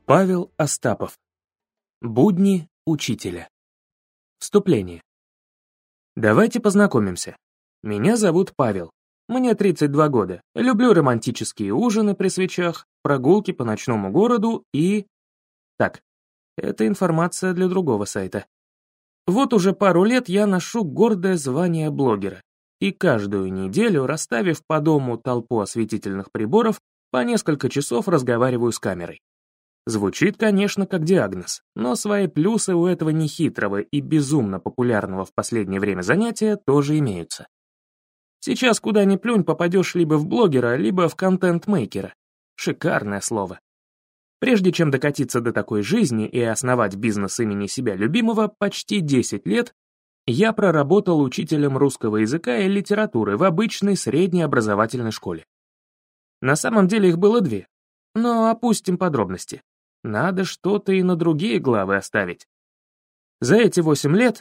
Павел Остапов. Будни учителя. Вступление. Давайте познакомимся. Меня зовут Павел. Мне 32 года. Люблю романтические ужины при свечах, прогулки по ночному городу и... Так, это информация для другого сайта. Вот уже пару лет я ношу гордое звание блогера. И каждую неделю, расставив по дому толпу осветительных приборов, по несколько часов разговариваю с камерой. Звучит, конечно, как диагноз, но свои плюсы у этого нехитрого и безумно популярного в последнее время занятия тоже имеются. Сейчас куда ни плюнь, попадешь либо в блогера, либо в контент-мейкера. Шикарное слово. Прежде чем докатиться до такой жизни и основать бизнес имени себя любимого, почти 10 лет я проработал учителем русского языка и литературы в обычной средней образовательной школе. На самом деле их было 2, но опустим подробности. Надо что-то и на другие главы оставить. За эти 8 лет,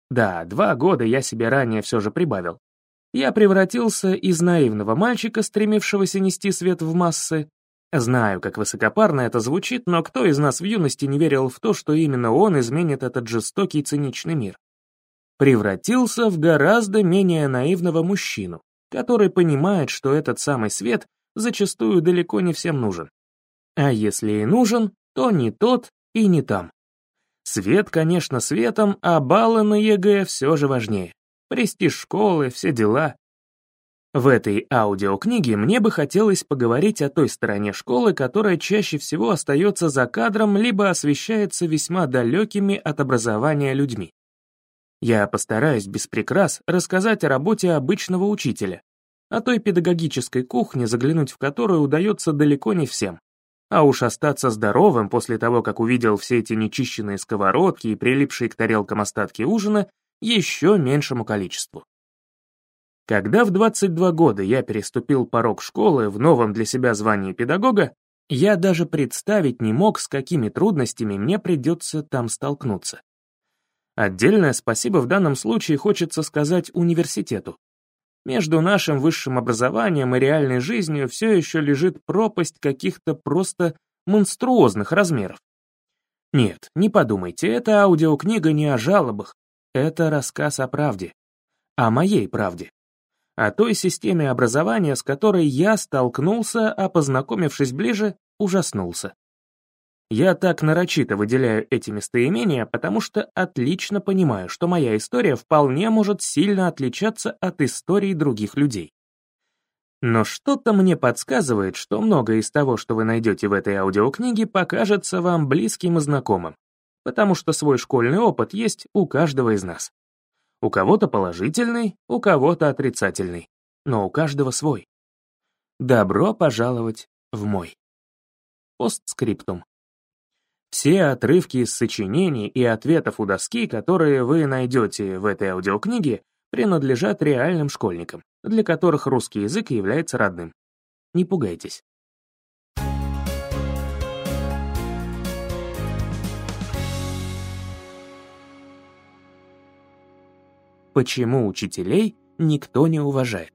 2 года я себе ранее все же прибавил, я превратился из наивного мальчика, стремившегося нести свет в массы. Знаю, как высокопарно это звучит, но кто из нас в юности не верил в то, что именно он изменит этот жестокий циничный мир? Превратился в гораздо менее наивного мужчину, который понимает, что этот самый свет зачастую далеко не всем нужен. А если и нужен, то не тот и не там. Свет, конечно, светом, а баллы на ЕГЭ все же важнее. Престиж школы, все дела. В этой аудиокниге мне бы хотелось поговорить о той стороне школы, которая чаще всего остается за кадром либо освещается весьма далекими от образования людьми. Я постараюсь без прикрас рассказать о работе обычного учителя, о той педагогической кухне, заглянуть в которую удается далеко не всем. А уж остаться здоровым после того, как увидел все эти нечищенные сковородки и прилипшие к тарелкам остатки ужина, еще меньшему количеству. Когда в 22 года я переступил порог школы в новом для себя звании педагога, я даже представить не мог, с какими трудностями мне придется там столкнуться. Отдельное спасибо в данном случае хочется сказать университету. Между нашим высшим образованием и реальной жизнью все еще лежит пропасть каких-то просто монструозных размеров. Нет, не подумайте, эта аудиокнига не о жалобах, это рассказ о правде, о моей правде, о той системе образования, с которой я столкнулся, а познакомившись ближе, ужаснулся. Я так нарочито выделяю эти местоимения, потому что отлично понимаю, что моя история вполне может сильно отличаться от историй других людей. Но что-то мне подсказывает, что многое из того, что вы найдете в этой аудиокниге, покажется вам близким и знакомым, потому что свой школьный опыт есть у каждого из нас. У кого-то положительный, у кого-то отрицательный, но у каждого свой. Добро пожаловать в мой. Постскриптум. Все отрывки из сочинений и ответов у доски, которые вы найдете в этой аудиокниге, принадлежат реальным школьникам, для которых русский язык является родным. Не пугайтесь. Почему учителей никто не уважает?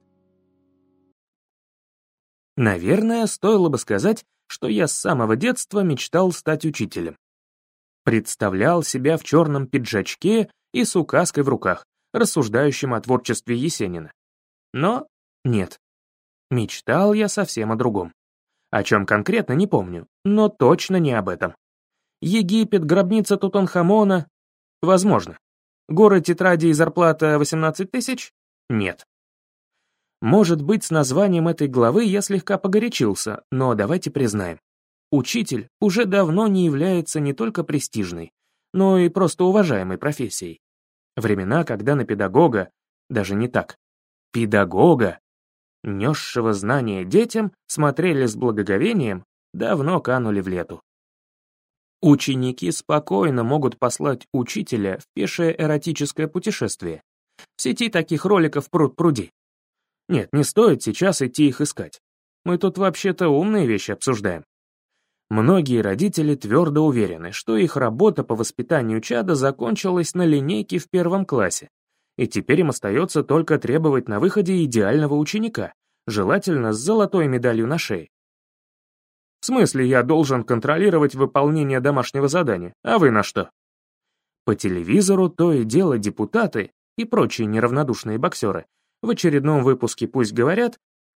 Наверное, стоило бы сказать, что я с самого детства мечтал стать учителем. Представлял себя в черном пиджачке и с указкой в руках, рассуждающим о творчестве Есенина. Но нет. Мечтал я совсем о другом. О чем конкретно не помню, но точно не об этом. Египет, гробница Тутанхамона? Возможно. Горы тетради и зарплата 18 тысяч? Нет. Может быть, с названием этой главы я слегка погорячился, но давайте признаем. Учитель уже давно не является не только престижной, но и просто уважаемой профессией. Времена, когда на педагога, даже не так, педагога, несшего знания детям, смотрели с благоговением, давно канули в лету. Ученики спокойно могут послать учителя в пешее эротическое путешествие. В сети таких роликов пруд-пруди. Нет, не стоит сейчас идти их искать. Мы тут вообще-то умные вещи обсуждаем. Многие родители твердо уверены, что их работа по воспитанию чада закончилась на линейке в 1 классе, и теперь им остается только требовать на выходе идеального ученика, желательно с золотой медалью на шее. В смысле, я должен контролировать выполнение домашнего задания, а вы на что? По телевизору то и дело депутаты и прочие неравнодушные боксеры в очередном выпуске «Пусть говорят»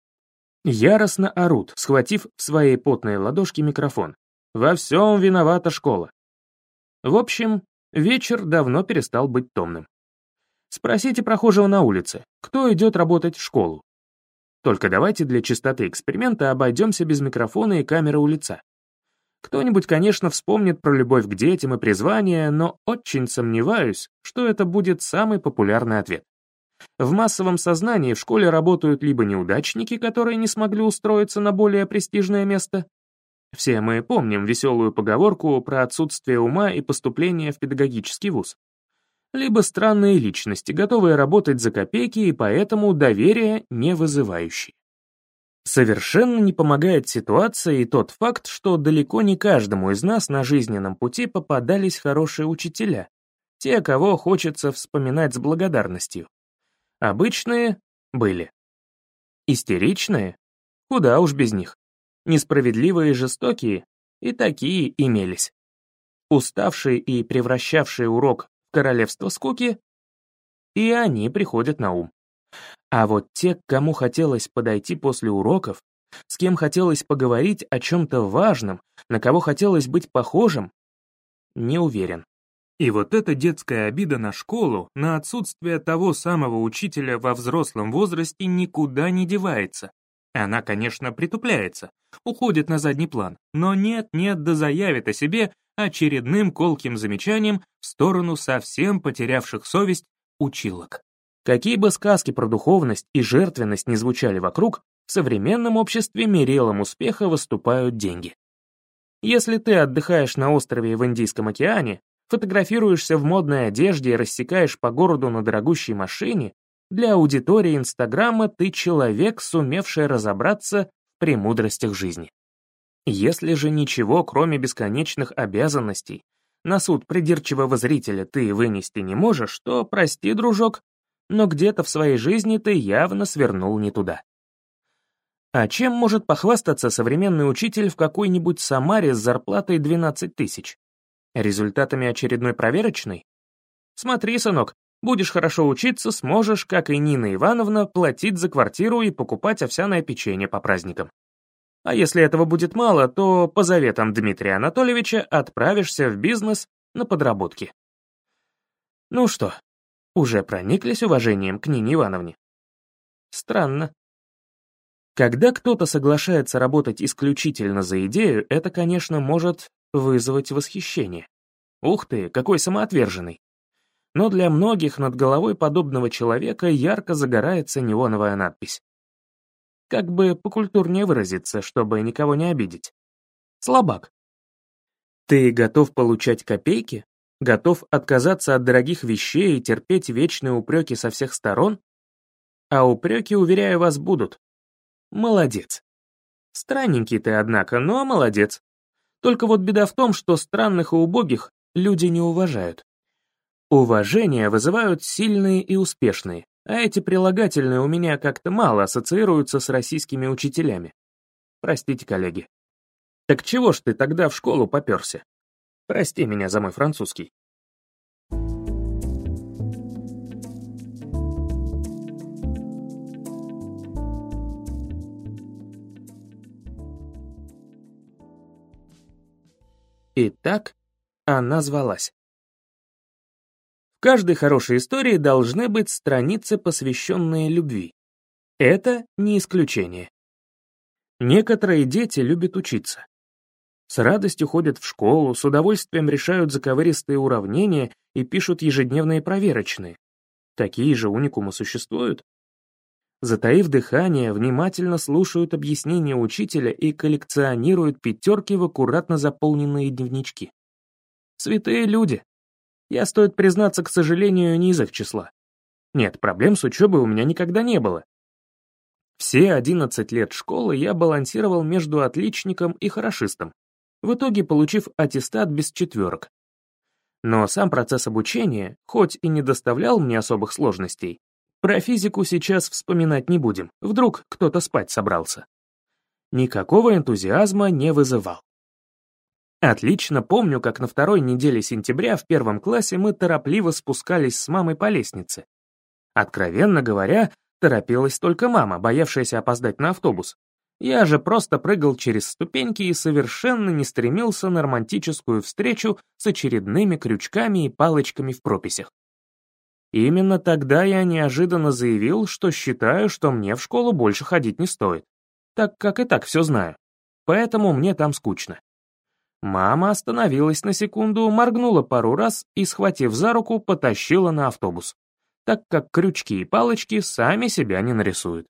яростно орут, схватив в своей потной ладошке микрофон. Во всем виновата школа. В общем, вечер давно перестал быть томным. Спросите прохожего на улице, кто идет работать в школу. Только давайте для чистоты эксперимента обойдемся без микрофона и камеры у лица. Кто-нибудь, конечно, вспомнит про любовь к детям и призвание, но очень сомневаюсь, что это будет самый популярный ответ. В массовом сознании в школе работают либо неудачники, которые не смогли устроиться на более престижное место. Все мы помним веселую поговорку про отсутствие ума и поступление в педагогический вуз. Либо странные личности, готовые работать за копейки и поэтому доверия не вызывающие. Совершенно не помогает ситуация и тот факт, что далеко не каждому из нас на жизненном пути попадались хорошие учителя, те, кого хочется вспоминать с благодарностью. Обычные были. Истеричные? Куда уж без них. Несправедливые и жестокие? И такие имелись. Уставшие и превращавшие урок в королевство скуки? И они приходят на ум. А вот те, к кому хотелось подойти после уроков, с кем хотелось поговорить о чем-то важном, на кого хотелось быть похожим, не уверен. И вот эта детская обида на школу, на отсутствие того самого учителя во взрослом возрасте никуда не девается. Она, конечно, притупляется, уходит на задний план, но нет-нет да заявит о себе очередным колким замечанием в сторону совсем потерявших совесть училок. Какие бы сказки про духовность и жертвенность ни звучали вокруг, в современном обществе мерилом успеха выступают деньги. Если ты отдыхаешь на острове в Индийском океане, фотографируешься в модной одежде и рассекаешь по городу на дорогущей машине, для аудитории Инстаграма ты человек, сумевший разобраться в премудростях жизни. Если же ничего, кроме бесконечных обязанностей, на суд придирчивого зрителя ты вынести не можешь, то прости, дружок, но где-то в своей жизни ты явно свернул не туда. А чем может похвастаться современный учитель в какой-нибудь Самаре с зарплатой 12 тысяч? Результатами очередной проверочной? Смотри, сынок, будешь хорошо учиться, сможешь, как и Нина Ивановна, платить за квартиру и покупать овсяное печенье по праздникам. А если этого будет мало, то, по заветам Дмитрия Анатольевича, отправишься в бизнес на подработки. Ну что, уже прониклись уважением к Нине Ивановне? Странно. Когда кто-то соглашается работать исключительно за идею, это, конечно, может вызвать восхищение. Ух ты, какой самоотверженный. Но для многих над головой подобного человека ярко загорается неоновая надпись. Как бы покультурнее выразиться, чтобы никого не обидеть. Слабак. Ты готов получать копейки? Готов отказаться от дорогих вещей и терпеть вечные упреки со всех сторон? А упреки, уверяю вас, будут. Молодец. Странненький ты, однако, но молодец. Только вот беда в том, что странных и убогих люди не уважают. Уважение вызывают сильные и успешные, а эти прилагательные у меня как-то мало ассоциируются с российскими учителями. Простите, коллеги. Так чего ж ты тогда в школу попёрся? Прости меня за мой французский. Итак, она звалась. В каждой хорошей истории должны быть страницы, посвященные любви. Это не исключение. Некоторые дети любят учиться. С радостью ходят в школу, с удовольствием решают заковыристые уравнения и пишут ежедневные проверочные. Такие же уникумы существуют. Затаив дыхание, внимательно слушают объяснения учителя и коллекционируют пятерки в аккуратно заполненные дневнички. Святые люди. Я, стоит признаться, к сожалению, не из их числа. Нет, проблем с учебой у меня никогда не было. Все 11 лет школы я балансировал между отличником и хорошистом, в итоге получив аттестат без четверок. Но сам процесс обучения, хоть и не доставлял мне особых сложностей, про физику сейчас вспоминать не будем, вдруг кто-то спать собрался. никакого энтузиазма не вызывал. Отлично помню, как на второй неделе сентября в первом классе мы торопливо спускались с мамой по лестнице. Откровенно говоря, торопилась только мама, боявшаяся опоздать на автобус. Я же просто прыгал через ступеньки и совершенно не стремился на романтическую встречу с очередными крючками и палочками в прописях. Именно тогда я неожиданно заявил, что считаю, что мне в школу больше ходить не стоит, так как и так все знаю. Поэтому мне там скучно. Мама остановилась на секунду, моргнула пару раз и, схватив за руку, потащила на автобус, так как крючки и палочки сами себя не нарисуют.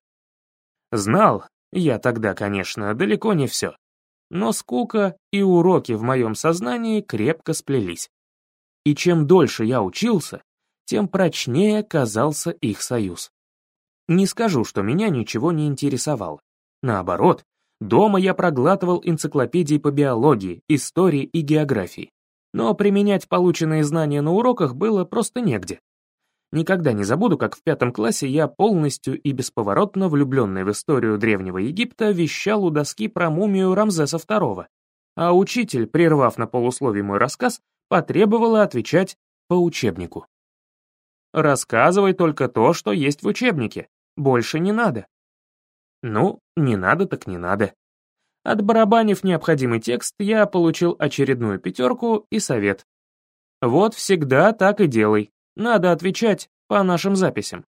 Знал я тогда, конечно, далеко не все, но скука и уроки в моем сознании крепко сплелись. И чем дольше я учился, тем прочнее казался их союз. Не скажу, что меня ничего не интересовало. Наоборот, дома я проглатывал энциклопедии по биологии, истории и географии. Но применять полученные знания на уроках было просто негде. Никогда не забуду, как в 5 классе я полностью и бесповоротно влюбленный в историю Древнего Египта вещал у доски про мумию Рамзеса II, а учитель, прервав на полусловие мой рассказ, потребовала отвечать по учебнику. «Рассказывай только то, что есть в учебнике, больше не надо». Ну, не надо так не надо. Отбарабанив необходимый текст, я получил очередную 5 и совет. Вот всегда так и делай. Надо отвечать по нашим записям.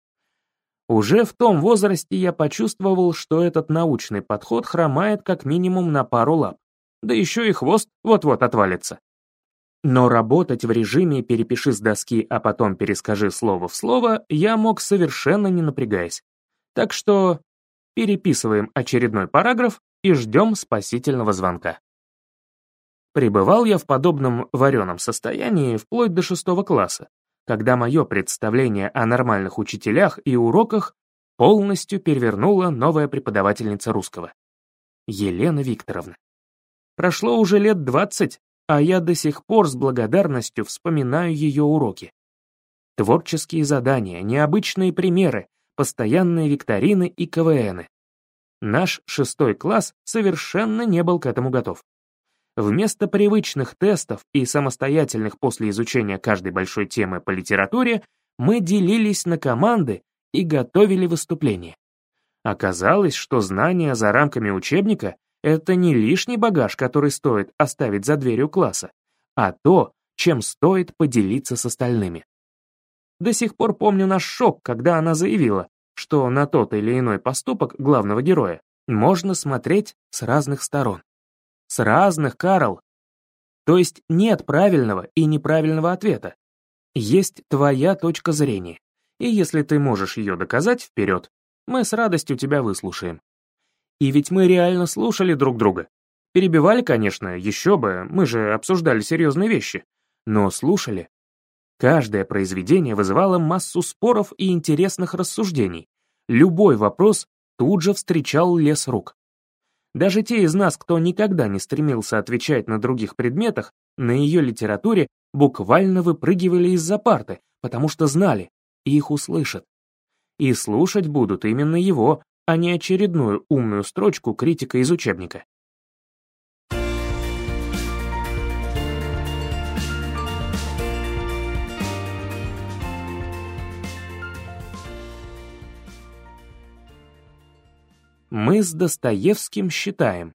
Уже в том возрасте я почувствовал, что этот научный подход хромает как минимум на пару лап, да еще и хвост вот-вот отвалится. Но работать в режиме «перепиши с доски, а потом перескажи слово в слово» я мог совершенно не напрягаясь. Так что переписываем очередной параграф и ждем спасительного звонка. Пребывал я в подобном вареном состоянии вплоть до 6 класса, когда мое представление о нормальных учителях и уроках полностью перевернула новая преподавательница русского. Елена Викторовна. Прошло уже лет 20, а я до сих пор с благодарностью вспоминаю ее уроки. Творческие задания, необычные примеры, постоянные викторины и КВНы. Наш 6 класс совершенно не был к этому готов. Вместо привычных тестов и самостоятельных после изучения каждой большой темы по литературе мы делились на команды и готовили выступления. Оказалось, что знания за рамками учебника — это не лишний багаж, который стоит оставить за дверью класса, а то, чем стоит поделиться с остальными. До сих пор помню наш шок, когда она заявила, что на тот или иной поступок главного героя можно смотреть с разных сторон. С разных, Карл. То есть нет правильного и неправильного ответа. Есть твоя точка зрения. И если ты можешь ее доказать, вперед. Мы с радостью тебя выслушаем. И ведь мы реально слушали друг друга. Перебивали, конечно, еще бы, мы же обсуждали серьезные вещи. Но слушали. Каждое произведение вызывало массу споров и интересных рассуждений. Любой вопрос тут же встречал лес рук. Даже те из нас, кто никогда не стремился отвечать на других предметах, на ее литературе буквально выпрыгивали из-за парты, потому что знали, их услышат. И слушать будут именно его, а не очередную умную строчку критика из учебника. Мы с Достоевским считаем.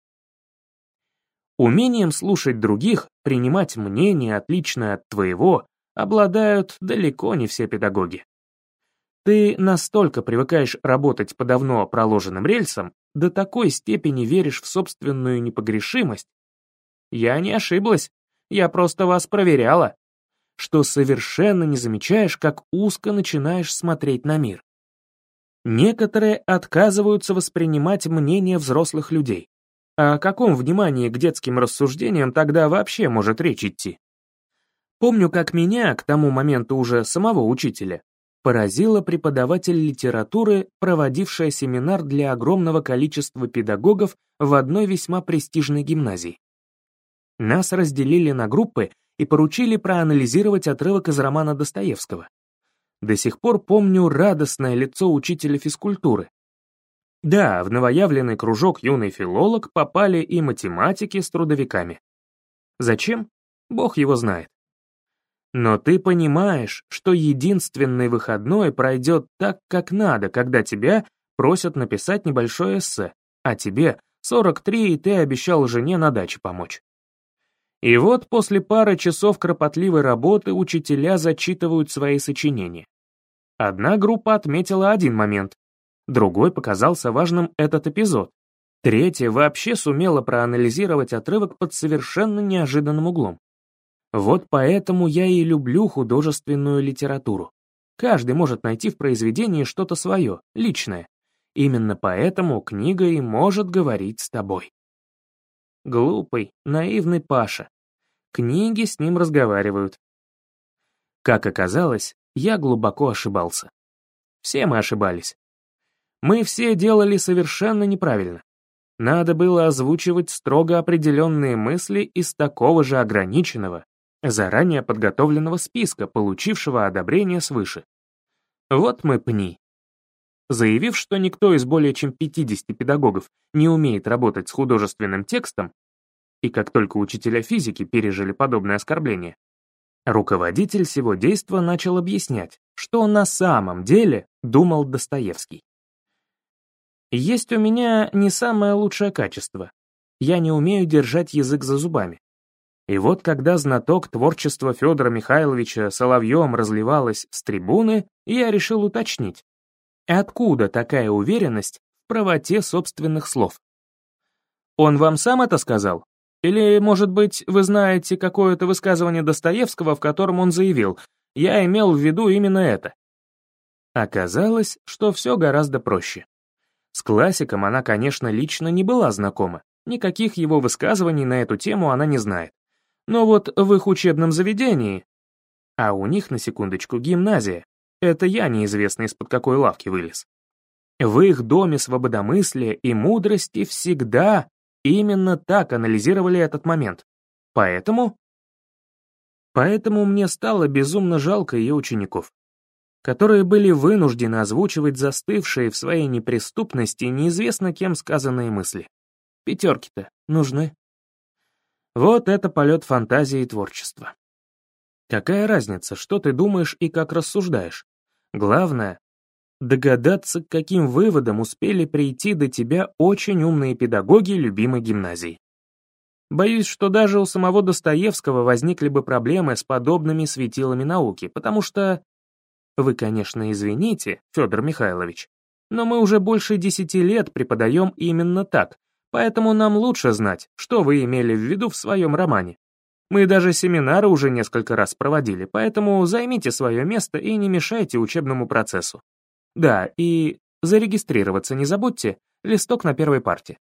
Умением слушать других, принимать мнение, отличное от твоего, обладают далеко не все педагоги. Ты настолько привыкаешь работать по давно проложенным рельсам, до такой степени веришь в собственную непогрешимость. Я не ошиблась, я просто вас проверяла, что совершенно не замечаешь, как узко начинаешь смотреть на мир. Некоторые отказываются воспринимать мнение взрослых людей. О каком внимании к детским рассуждениям тогда вообще может речь идти? Помню, как меня, к тому моменту уже самого учителя, поразила преподаватель литературы, проводившая семинар для огромного количества педагогов в одной весьма престижной гимназии. Нас разделили на группы и поручили проанализировать отрывок из романа Достоевского. До сих пор помню радостное лицо учителя физкультуры. Да, в новоявленный кружок юный филолог попали и математики с трудовиками. Зачем? Бог его знает. Но ты понимаешь, что единственный выходной пройдет так, как надо, когда тебя просят написать небольшое эссе, а тебе 43, и ты обещал жене на даче помочь. И вот после пары часов кропотливой работы учителя зачитывают свои сочинения. Одна группа отметила один момент, другой показался важным этот эпизод, третья вообще сумела проанализировать отрывок под совершенно неожиданным углом. Вот поэтому я и люблю художественную литературу. Каждый может найти в произведении что-то свое, личное. Именно поэтому книга и может говорить с тобой. Глупый, наивный Паша. Книги с ним разговаривают. Как оказалось, я глубоко ошибался. Все мы ошибались. Мы все делали совершенно неправильно. Надо было озвучивать строго определенные мысли из такого же ограниченного, заранее подготовленного списка, получившего одобрение свыше. Вот мы пни. Заявив, что никто из более чем 50 педагогов не умеет работать с художественным текстом, и как только учителя физики пережили подобное оскорбление, руководитель всего действа начал объяснять, что на самом деле думал Достоевский. Есть у меня не самое лучшее качество. Я не умею держать язык за зубами. И вот когда знаток творчества Федора Михайловича соловьем разливалось с трибуны, я решил уточнить, откуда такая уверенность в правоте собственных слов. Он вам сам это сказал? Или, может быть, вы знаете какое-то высказывание Достоевского, в котором он заявил «я имел в виду именно это». Оказалось, что все гораздо проще. С классиком она, конечно, лично не была знакома, никаких его высказываний на эту тему она не знает. Но вот в их учебном заведении, а у них, на секундочку, гимназия, это я неизвестно из-под какой лавки вылез. В их доме свободомыслия и мудрости всегда именно так анализировали этот момент. Поэтому мне стало безумно жалко ее учеников, которые были вынуждены озвучивать застывшие в своей неприступности неизвестно кем сказанные мысли. Пятерки-то нужны. Вот это полет фантазии и творчества. Какая разница, что ты думаешь и как рассуждаешь? Главное — догадаться, к каким выводам успели прийти до тебя очень умные педагоги любимой гимназии. Боюсь, что даже у самого Достоевского возникли бы проблемы с подобными светилами науки, потому что... Вы, конечно, извините, Федор Михайлович, но мы уже больше 10 лет преподаем именно так, поэтому нам лучше знать, что вы имели в виду в своем романе. Мы даже семинары уже несколько раз проводили, поэтому займите свое место и не мешайте учебному процессу. Да, и зарегистрироваться не забудьте, листок на первой парте.